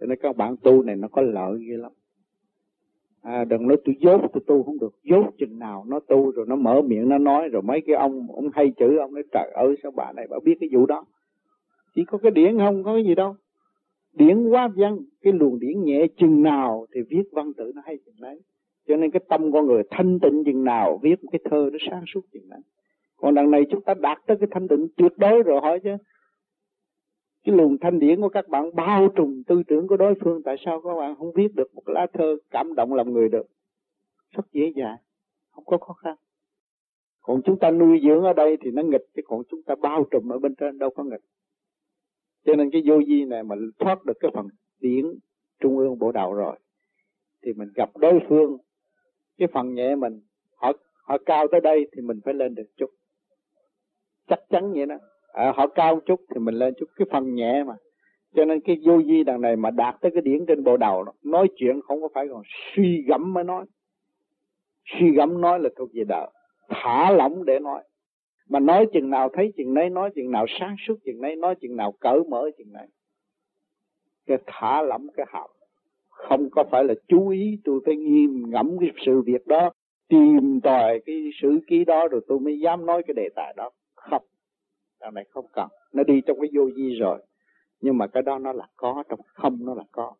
Cho nên các bạn tu này nó có lợi ghê lắm. Đừng nói tôi dốt, tôi tu không được. Dốt chừng nào nó tu rồi nó mở miệng nó nói, rồi mấy cái ông hay chữ, ông nói trời ơi sao bà này bà biết cái vụ đó. Chỉ có cái điển không có cái gì đâu. Điển quá văn, cái luồng điển nhẹ chừng nào thì viết văn tự nó hay chừng đấy. Cho nên cái tâm con người thanh tịnh chừng nào viết một cái thơ nó sáng suốt chừng đấy. Còn đằng này chúng ta đạt tới cái thanh tịnh tuyệt đối rồi hỏi chứ. Cái luồng thanh điển của các bạn bao trùm tư tưởng của đối phương, tại sao các bạn không viết được một lá thơ cảm động lòng người được? Rất dễ dàng, không có khó khăn. Còn chúng ta nuôi dưỡng ở đây thì nó nghịch, chứ còn chúng ta bao trùm ở bên trên đâu có nghịch. Cho nên cái vô vi này mà thoát được cái phần điển trung ương bộ đầu rồi thì mình gặp đối phương, cái phần nhẹ mình họ cao tới đây thì mình phải lên được chút, chắc chắn vậy đó. Họ cao chút thì mình lên chút, cái phần nhẹ mà. Cho nên cái vô vi đằng này mà đạt tới cái điển trên bộ đầu đó, nói chuyện không có phải còn suy gẫm mới nói. Suy gẫm nói là thuộc về đạo, thả lỏng để nói. Mà nói chừng nào thấy chừng nấy, nói chừng nào sáng suốt chừng nấy, nói chừng nào cởi mở chừng nấy. Cái thả lỏng cái hào, không có phải là chú ý tôi phải nghiêm ngẫm cái sự việc đó, tìm tòi cái sự ký đó rồi tôi mới dám nói cái đề tài đó. Không, đằng này không cần, nó đi trong cái vô vi rồi. Nhưng mà cái đó nó là có, trong không nó là có.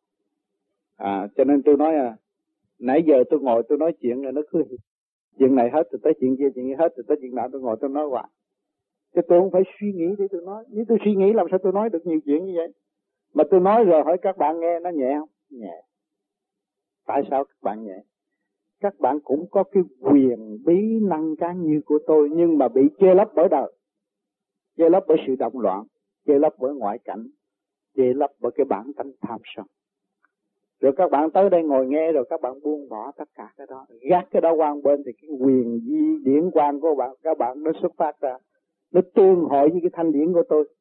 Cho nên tôi nói nãy giờ tôi ngồi tôi nói chuyện rồi nó cứ chuyện này hết rồi tới chuyện kia, chuyện kia hết rồi tới chuyện nào, tôi ngồi tôi nói hoài. Chứ tôi không phải suy nghĩ để tôi nói. Nếu tôi suy nghĩ làm sao tôi nói được nhiều chuyện như vậy. Mà tôi nói rồi hỏi các bạn nghe nó nhẹ không? Nhẹ. Tại sao các bạn nhẹ? Các bạn cũng có cái quyền bí năng can như của tôi, nhưng mà bị che lấp bởi đời, che lấp bởi sự động loạn, che lấp bởi ngoại cảnh, che lấp bởi cái bản tánh tham sân. Rồi các bạn tới đây ngồi nghe rồi các bạn buông bỏ tất cả cái đó, gác cái đó qua bên thì cái quyền di điển quang của các bạn nó xuất phát ra, nó tương hội với cái thanh điển của tôi.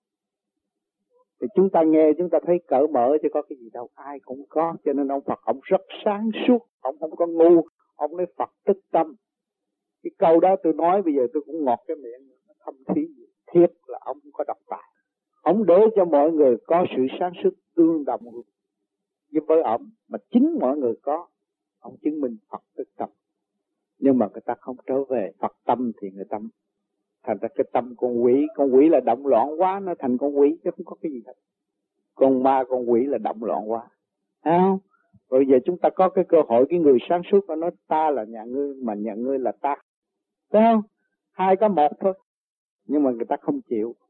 Thì chúng ta nghe chúng ta thấy cởi mở chứ có cái gì đâu, ai cũng có. Cho nên ông Phật ông rất sáng suốt, ông không có ngu, ông nói Phật tức tâm. Cái câu đó tôi nói bây giờ tôi cũng ngọt cái miệng, nó thâm thí thiết là ông không có đọc bài. Ông để cho mọi người có sự sáng suốt tương đồng với ông, mà chính mọi người có. Ông chứng minh Phật tức tâm. Nhưng mà người ta không trở về Phật tâm thì người ta thành ra cái tâm con quỷ là động loạn quá, nó thành con quỷ chứ không có cái gì hết. Con ma con quỷ là động loạn quá. Thấy không? Rồi giờ chúng ta có cái cơ hội, cái người sáng suốt nó nói ta là nhà ngươi, mà nhà ngươi là ta. Thấy không? Hai có một thôi. Nhưng mà người ta không chịu.